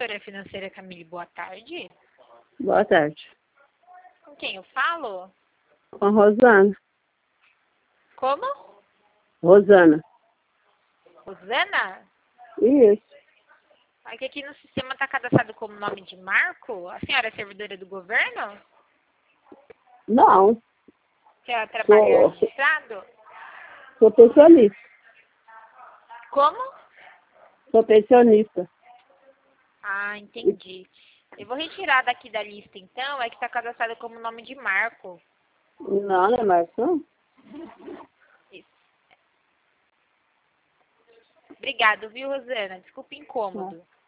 consultoria financeira Camille, boa tarde. Boa tarde. Com quem eu falo? Com a Rosana. Como? Rosana. Rosana? Isso. Aqui no sistema está cadastrado como nome de Marco? A senhora é servidora do governo? Não. A senhora trabalha registrado? Sou pensionista. Como? Sou pensionista. Ah, entendi. Eu vou retirar daqui da lista, então, é que está cadastrado como nome de Marco. Não, não é Marcos, não? Isso. Obrigado, viu, Rosana? Desculpa o incômodo.